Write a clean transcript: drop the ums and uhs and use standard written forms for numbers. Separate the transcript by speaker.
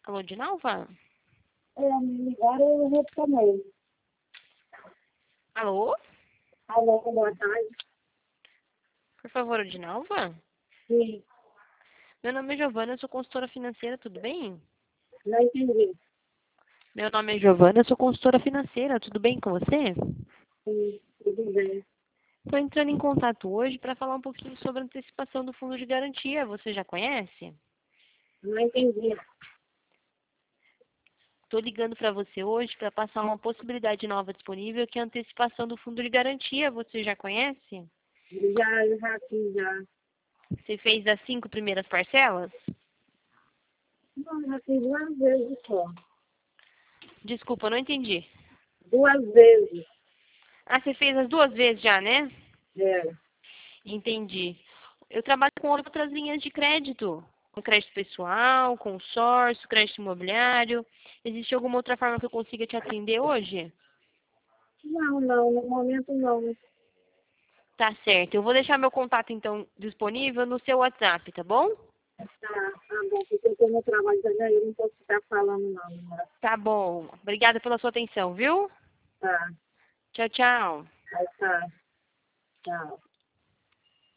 Speaker 1: Alô, Dinalva?
Speaker 2: Me ligaram e eu retomei.
Speaker 1: Alô?
Speaker 2: Alô, boa tarde.
Speaker 1: Por favor, Dinalva?
Speaker 2: Sim,
Speaker 1: Meu nome é Giovana, eu sou consultora financeira, tudo bem?
Speaker 2: não entendi.
Speaker 1: Meu nome é Giovana, eu sou consultora financeira, tudo bem com você?
Speaker 2: Sim, tudo bem.
Speaker 1: Estou entrando em contato hoje para falar um pouquinho sobre a antecipação do fundo de garantia. Você já conhece?
Speaker 2: Não entendi.
Speaker 1: Estou ligando para você hoje para passar uma possibilidade nova disponível, que é a antecipação do fundo de garantia. Você já conhece?
Speaker 2: Já fiz, já.
Speaker 1: Você fez as 5 primeiras parcelas?
Speaker 2: Não, já fiz 2 vezes só.
Speaker 1: Desculpa, eu não entendi.
Speaker 2: 2 vezes.
Speaker 1: Ah, você fez as 2 vezes já, né?
Speaker 2: É.
Speaker 1: Entendi. Eu trabalho com outras linhas de crédito, com crédito pessoal, consórcio, crédito imobiliário. Existe alguma outra forma que eu consiga te atender hoje?
Speaker 2: Não, no momento não.
Speaker 1: Tá certo. Eu vou deixar meu contato, então, disponível no seu WhatsApp, tá bom?
Speaker 2: Tá bom, porque eu estou no trabalho também, eu não posso ficar falando não, né?
Speaker 1: Tá bom. Obrigada pela sua atenção, viu?
Speaker 2: Tá,
Speaker 1: Tchau, tchau.
Speaker 2: tá, tchau.